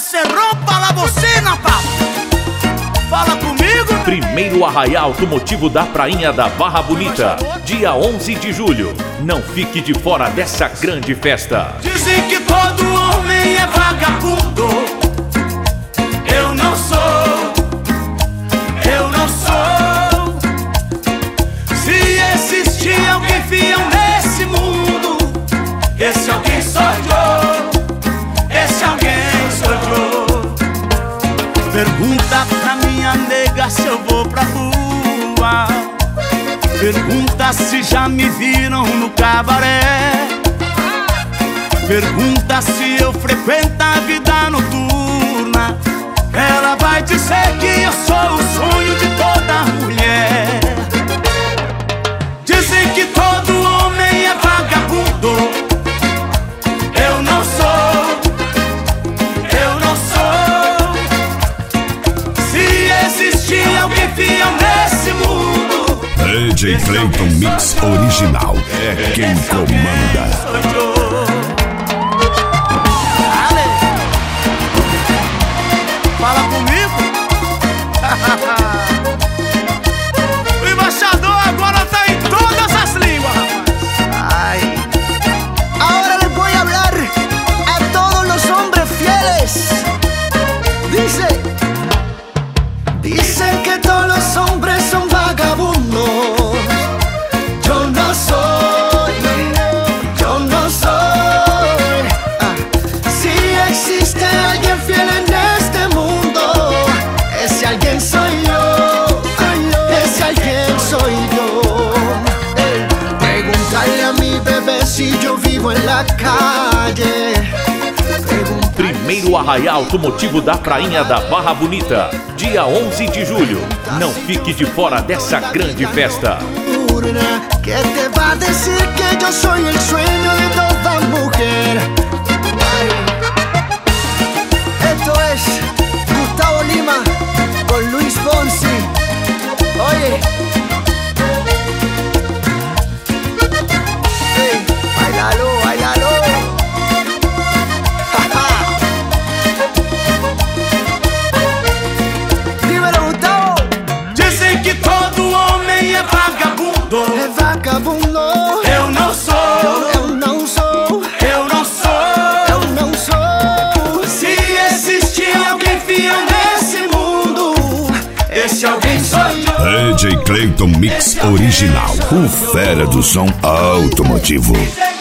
cerró para la bocina, papo. Fala comigo. Primeiro Arraial Automotivo da Prainha da Barra Bonita, dia 11 de julho. Não fique de fora dessa grande festa. Dizem que todo homem é vagabundo. Eu não sou. Eu não sou. Se existir alguém fiel nesse mundo, esse alguém sou eu. Esse alguém sou eu. Pergunta pra minha nega se eu vou pra rua. Pergunta se já me viram no cabaré. Pergunta se eu frequento a vida noturna. Ela vai dizer que eu sou o sonho de toda mulher. Dizem que todo homem é vagabundo. Eu não sou. Eu não sou. Se existir alguém fiel nesse mundo, DJ Clayton Mix Original é quem comanda. Fala comigo. O embaixador agora tá em todas as línguas, rapaz. Ay. Ahora les voy a hablar a todos los hombres fieles. Dicen que todos los hombres son vagabundos. Yo no soy, yo no soy. Si existe alguien fiel en este mundo, ese alguien soy yo. Ese alguien soy yo. Pregúntale a mi bebé si yo vivo en la calle. Primeiro Arraial Automotivo da Prainha da Barra Bonita, dia 11 de julho. Não fique de fora dessa grande festa. Que te va a decir que yo soy el sueño de toda mujer. Esto es Gustavo Lima con Luis Fonsi. Oye, hey, bailalo, bailalo. Dímelo, Gustavo. Dizem que todo homem é vagabundo. É vagabundo. Eu não sou. Eu não sou. Eu não sou. Eu não sou. Se existir alguém fiel nesse mundo, esse alguém sou eu. DJ Clayton Mix Original, o fera do som automotivo.